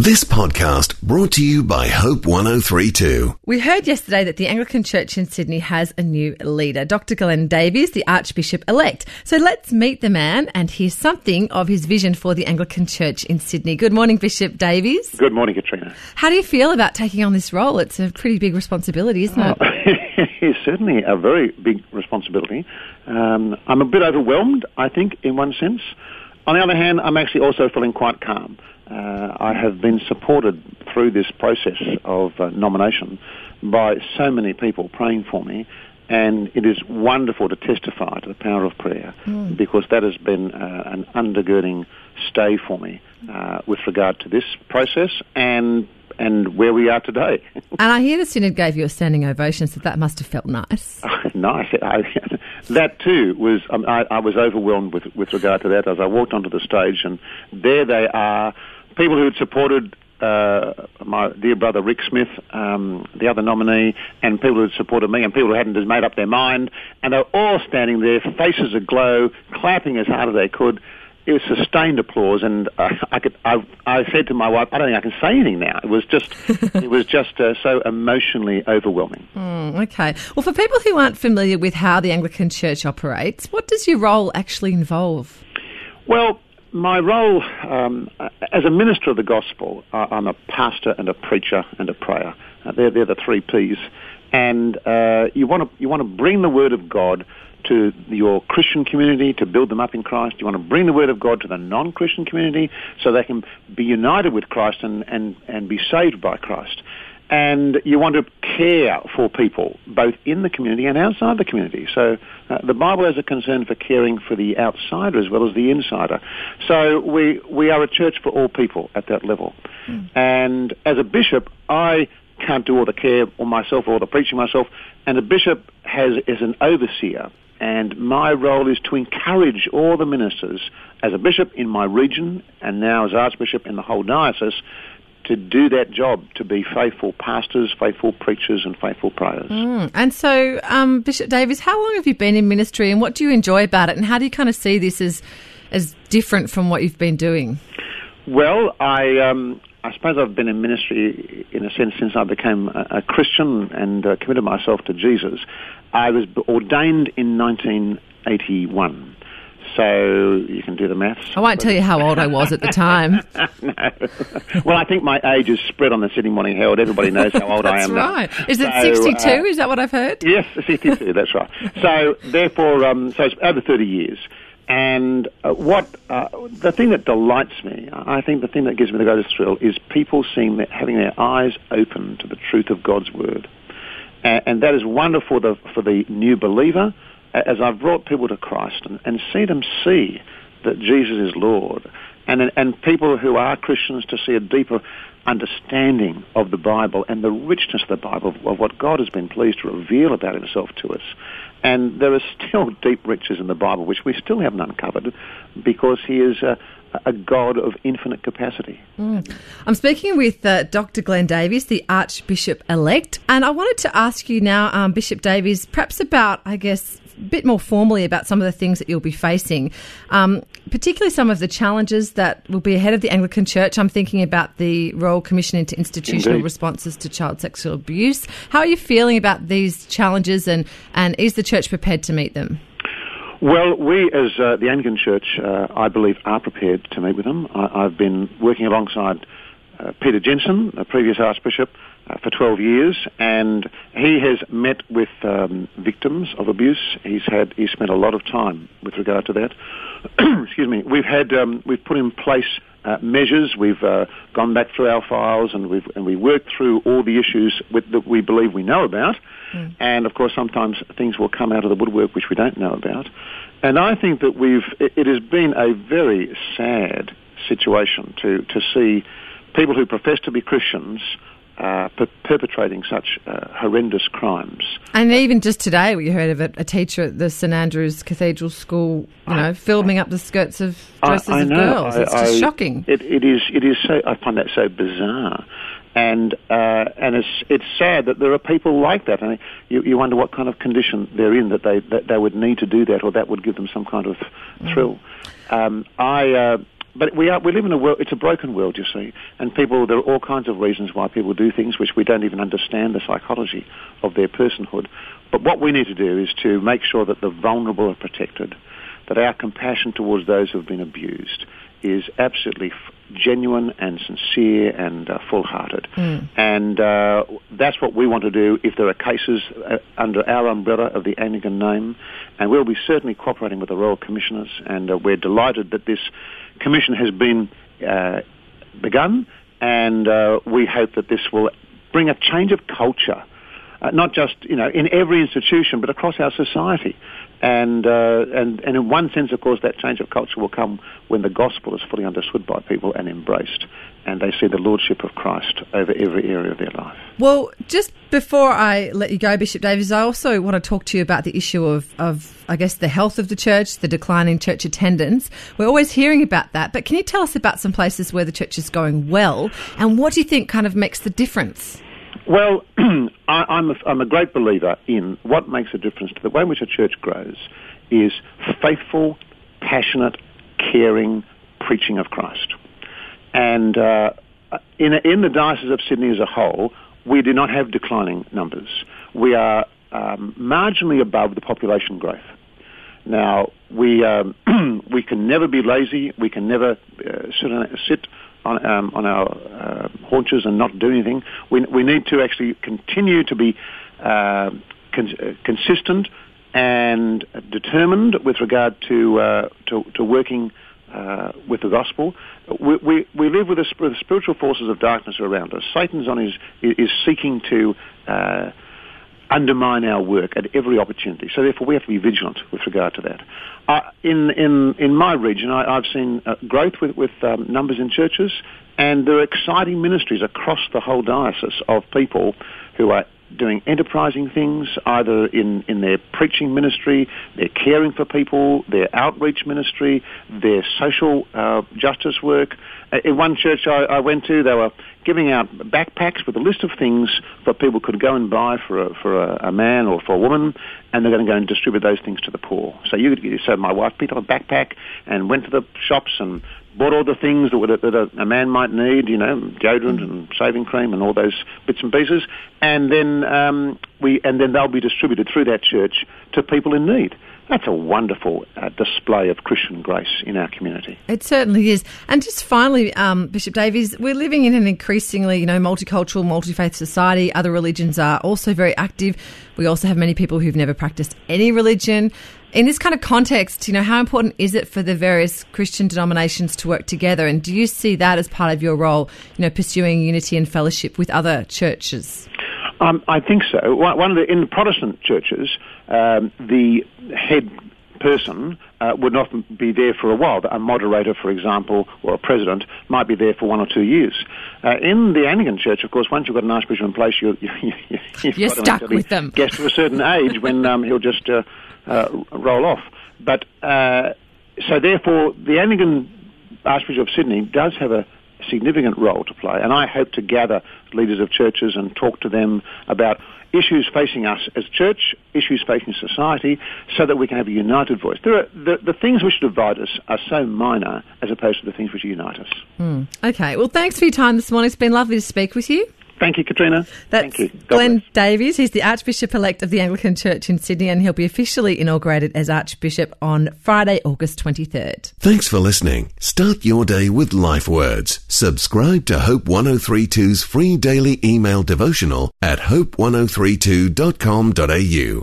This podcast brought to you by Hope 103.2. We heard yesterday that the Anglican Church in Sydney has a new leader, Dr. Glenn Davies, the Archbishop-elect. So let's meet the man and hear something of his vision for the Anglican Church in Sydney. Good morning, Bishop Davies. Good morning, Katrina. How do you feel about taking on this role? It's a pretty big responsibility, isn't it? It's certainly a very big responsibility. I'm a bit overwhelmed, I think, in one sense. On the other hand, I'm actually also feeling quite calm. I have been supported through this process of nomination by so many people praying for me, and it is wonderful to testify to the power of prayer because that has been an undergirding stay for me with regard to this process and where we are today. And I hear the Synod gave you a standing ovation, so that must have felt nice. Nice. That too was, I was overwhelmed with regard to that as I walked onto the stage, and there they are, people who had supported my dear brother Rick Smith, the other nominee, and people who had supported me, and people who hadn't just made up their mind, and they were all standing there, faces aglow, clapping as hard as they could. It was sustained applause, and I said to my wife, I don't think I can say anything now. It was just so emotionally overwhelming. Okay. Well, for people who aren't familiar with how the Anglican Church operates, what does your role actually involve? Well, my role as a minister of the gospel, I'm a pastor and a preacher and a prayer. They're the three Ps, and you want to bring the word of God to your Christian community to build them up in Christ. You want to bring the word of God to the non-Christian community so they can be united with Christ and be saved by Christ. And you want to care for people, both in the community and outside the community. So the Bible has a concern for caring for the outsider as well as the insider. So we are a church for all people at that level. And as a bishop, I can't do all the care or myself or all the preaching myself. And a bishop is an overseer. And my role is to encourage all the ministers as a bishop in my region and now as Archbishop in the whole diocese to do that job, to be faithful pastors, faithful preachers and faithful prayers. And so, Bishop Davies, how long have you been in ministry and what do you enjoy about it, and how do you kind of see this as different from what you've been doing? Well, I suppose I've been in ministry in a sense since I became a Christian and committed myself to Jesus. I was ordained in 1981. So you can do the maths. I won't tell you how old I was at the time. No. Well, I think my age is spread on the Sydney Morning Herald. Everybody knows how old I am. That's right. Is it 62? Is that what I've heard? Yes, 62, that's right. So therefore, so it's over 30 years. And the thing that delights me, I think the thing that gives me the greatest thrill is people having their eyes open to the truth of God's Word. And that is wonderful for the new believer, as I've brought people to Christ and see them see that Jesus is Lord, and people who are Christians to see a deeper understanding of the Bible and the richness of the Bible, of what God has been pleased to reveal about himself to us. And there are still deep riches in the Bible which we still haven't uncovered because he is a God of infinite capacity. I'm speaking with Dr. Glenn Davies, the Archbishop-elect, and I wanted to ask you now, Bishop Davies, perhaps about, I guess, a bit more formally about some of the things that you'll be facing, particularly some of the challenges that will be ahead of the Anglican Church. I'm thinking about the Royal Commission into Institutional Responses to Child Sexual Abuse. How are you feeling about these challenges, and is the Church prepared to meet them? Well, we as the Anglican Church, I believe, are prepared to meet with them. I've been working alongside Peter Jensen, the previous Archbishop, for 12 years, and he has met with victims of abuse. He's spent a lot of time with regard to that. Excuse me. We've put in place measures. We've gone back through our files, and we worked through all the issues that we believe we know about. And of course, sometimes things will come out of the woodwork which we don't know about. And I think that it has been a very sad situation to see people who profess to be Christians perpetrating such horrendous crimes. And even just today, we heard of a teacher at the St Andrew's Cathedral School, filming up the skirts of dresses of girls. It's just shocking. It is so. I find that so bizarre, and it's sad that there are people like that. I mean, you wonder what kind of condition they're in that they would need to do that, or that would give them some kind of thrill. But we live in a world, it's a broken world, you see, and there are all kinds of reasons why people do things which we don't even understand the psychology of their personhood. But what we need to do is to make sure that the vulnerable are protected, that our compassion towards those who have been abused is absolutely genuine and sincere and full-hearted. And that's what we want to do if there are cases under our umbrella of the Anglican name. And we'll be certainly cooperating with the Royal Commissioners, and we're delighted that this commission has been begun, and we hope that this will bring a change of culture, not just in every institution, but across our society. And in one sense, of course, that change of culture will come when the gospel is fully understood by people and embraced, and they see the lordship of Christ over every area of their life. Well, just before I let you go, Bishop Davies, I also want to talk to you about the issue of I guess, the health of the church, the declining church attendance. We're always hearing about that, but can you tell us about some places where the church is going well, and what do you think kind of makes the difference? Well, I'm a great believer in what makes a difference to the way in which a church grows is faithful, passionate, caring preaching of Christ. And in the Diocese of Sydney as a whole, we do not have declining numbers. We are marginally above the population growth. Now, we can never be lazy. We can never sit on our haunches and not do anything. We need to actually continue to be consistent and determined with regard to working with the gospel. We live with the spiritual forces of darkness around us. Satan's is seeking to undermine our work at every opportunity. So therefore we have to be vigilant with regard to that. In my region, I've seen growth with numbers in churches, and there are exciting ministries across the whole diocese of people who are doing enterprising things, either in their preaching ministry, their caring for people, their outreach ministry, their social justice work. In one church I went to, they were giving out backpacks with a list of things that people could go and buy for a man or for a woman, and they're going to go and distribute those things to the poor. So my wife picked up a backpack and went to the shops and bought all the things that a man might need, deodorant and shaving cream and all those bits and pieces, and then they'll be distributed through that church to people in need. That's a wonderful display of Christian grace in our community. It certainly is. And just finally, Bishop Davies, we're living in an increasingly, multicultural, multi-faith society. Other religions are also very active. We also have many people who've never practiced any religion. In this kind of context, how important is it for the various Christian denominations to work together? And do you see that as part of your role, pursuing unity and fellowship with other churches? I think so. In the Protestant churches, the head person would often be there for a while. A moderator, for example, or a president might be there for 1 or 2 years. In the Anglican Church, of course, once you've got an archbishop in place, you're stuck with them. Gets to a certain age when he'll just roll off. But so therefore, the Anglican Archbishop of Sydney does have a significant role to play, and I hope to gather leaders of churches and talk to them about issues facing us as church, issues facing society, so that we can have a united voice. The things which divide us are so minor as opposed to the things which unite us. Okay, well, thanks for your time this morning. It's been lovely to speak with you. Thank you, Katrina. That's Thank you. Glenn Davies. He's the Archbishop-elect of the Anglican Church in Sydney, and he'll be officially inaugurated as Archbishop on Friday, August 23rd. Thanks for listening. Start your day with Life Words. Subscribe to Hope 1032's free daily email devotional at hope1032.com.au.